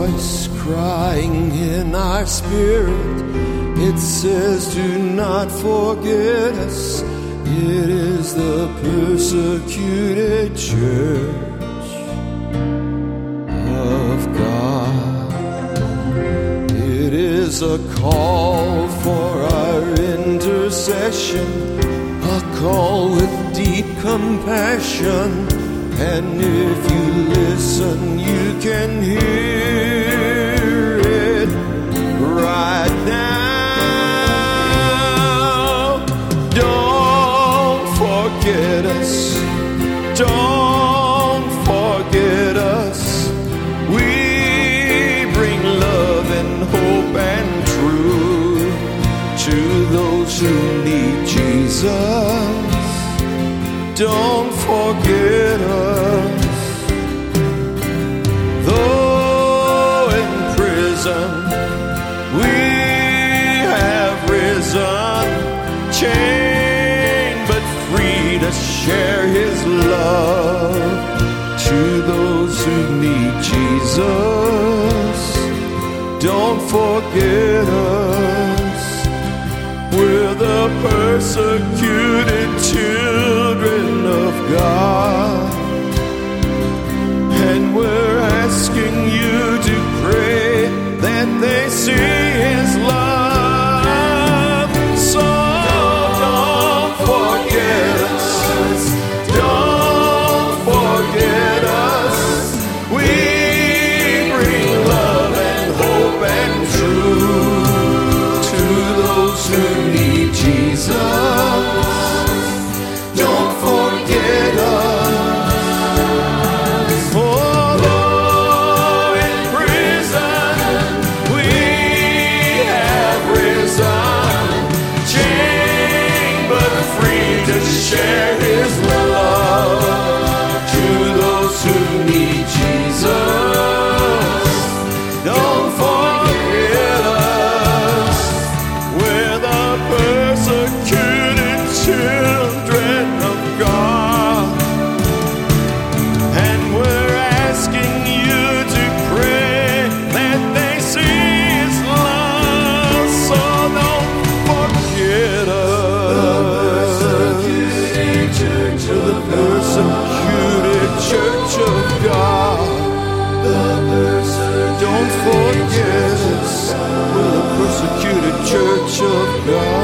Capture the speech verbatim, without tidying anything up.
voice crying in our spirit. It says, do not forget us. It is the persecuted church of God. It is a call for our intercession, a call with deep compassion. And if you listen, you can hear it right now. Don't forget us. Don't forget us. We bring love and hope and truth to those who need Jesus. Don't forget us. Though in prison we have risen, chained but free to share His love to those who need Jesus. Don't forget us. We're the persecuted children of God, and we're asking you to pray that they see His love. So don't forget us. Don't forget us. We bring love and hope and truth to those who need Jesus. Don't forget us. Although in prison we have risen, chained but free to share His love to those who need Jesus. Don't forget us. We're the persecuted children of God, and we're asking you to pray that they see His love. So don't forget us. The persecuted church of God. Don't forget us. We're the persecuted church of God.